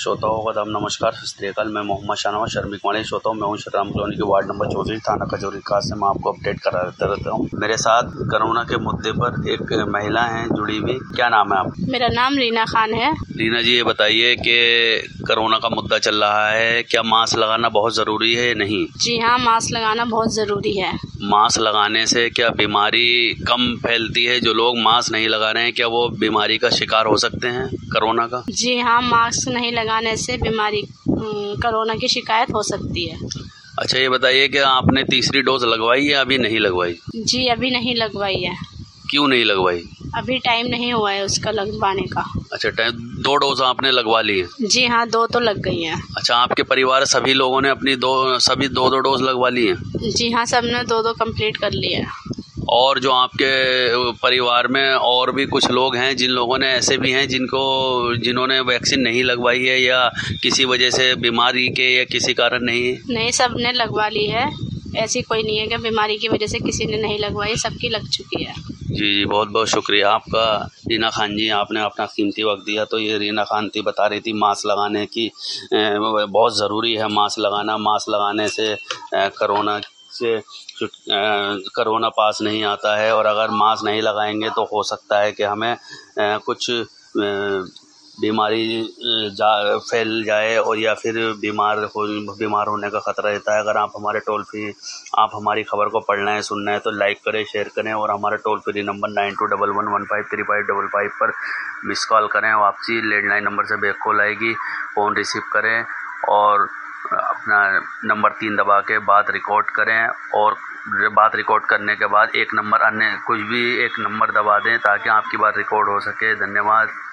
श्रोताओं का दाम नमस्कार, सत श्री अकाल। मैं मोहम्मद शाहनवाज शर्मिक वाणी श्रोताओं मैं हूँ शतराम कॉलोनी के वार्ड नंबर 34 थाना खजूरी खास से मैं आपको अपडेट करा रहता हूँ। मेरे साथ कोरोना के मुद्दे पर एक महिला है जुड़ी हुई। क्या नाम है आप? मेरा नाम रीना खान है। रीना जी, ये बताइए कि कोरोना का मुद्दा चल रहा है, क्या मास्क लगाना बहुत जरूरी है या नहीं? जी हाँ, मास्क लगाना बहुत जरूरी है। मास्क लगाने से क्या बीमारी कम फैलती है? जो लोग मास्क नहीं लगा रहे हैं क्या वो बीमारी का शिकार हो सकते हैं कोरोना का? जी हाँ, मास्क नहीं लगाने से बीमारी कोरोना की शिकायत हो सकती है। अच्छा, ये बताइए कि आपने तीसरी डोज लगवाई या अभी नहीं लगवाई? जी अभी नहीं लगवाई है। क्यों नहीं लगवाई? अभी टाइम नहीं हुआ है उसका लगवाने का। अच्छा, टाइम 2 डोज आपने लगवा ली है? जी हाँ, 2 तो लग गई है। अच्छा, आपके परिवार सभी लोगों ने अपनी सभी दो डोज लगवा ली है? जी हाँ, सबने 2 कंप्लीट कर लिया है। और जो आपके परिवार में और भी कुछ लोग हैं जिन लोगों ने ऐसे भी हैं जिन्होंने वैक्सीन नहीं लगवाई है या किसी वजह से बीमारी के या किसी कारण नहीं, सबने लगवा ली है। ऐसी कोई नहीं है कि बीमारी की वजह से किसी ने नहीं लगवाई, सबकी लग चुकी है। जी, बहुत बहुत शुक्रिया आपका रीना खान जी, आपने अपना कीमती वक्त दिया। तो ये रीना खान थी, बता रही थी मास्क लगाने की बहुत ज़रूरी है मास्क लगाना। मास्क लगाने से कोरोना पास नहीं आता है, और अगर मास्क नहीं लगाएंगे तो हो सकता है कि हमें कुछ बीमारी फैल जाए और या फिर बीमार होने का खतरा रहता है। अगर आप हमारी खबर को पढ़ना है, सुनना है तो लाइक करें, शेयर करें, और हमारे टोल फ्री नंबर 9211153555 पर मिस कॉल करें। वापसी लैंडलाइन नंबर से बैक कॉल आएगी, फ़ोन रिसीव करें और अपना नंबर 3 दबा के बात रिकॉर्ड करें, और बात रिकॉर्ड करने के बाद एक नंबर दबा दें ताकि आपकी बात रिकॉर्ड हो सके। धन्यवाद।